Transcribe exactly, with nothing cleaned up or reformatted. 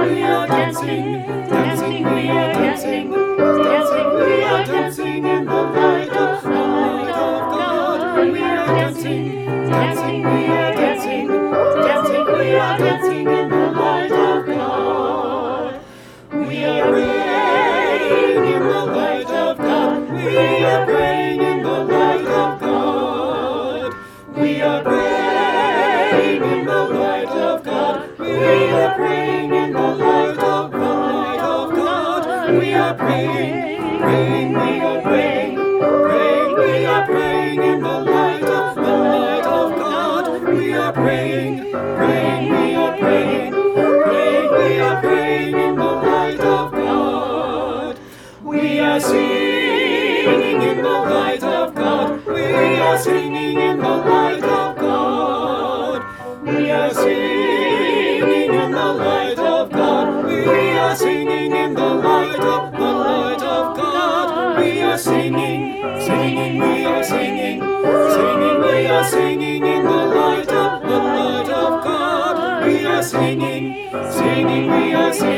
We are dancing, dancing, we are dancing, dancing, we are dancing in the light of the light of God. We are dancing, dancing, we are dancing, dancing, we are dancing in the light of God. We are praying in the light of God. We are praying in the light of God. We are praying in the light of God. We are praying in the light of the light of God. We are praying, praying, we are praying, praying, we are praying in the light of the light of God. We are praying, praying, we are praying, praying, we are praying in the light of God. We are singing in the light of God. We are singing in the light of God. We are singing in the light of God. We are singing in the light of the light of God. We are singing, singing, we are singing, singing, we are singing in the light of the light of God. We are singing, singing, we are singing.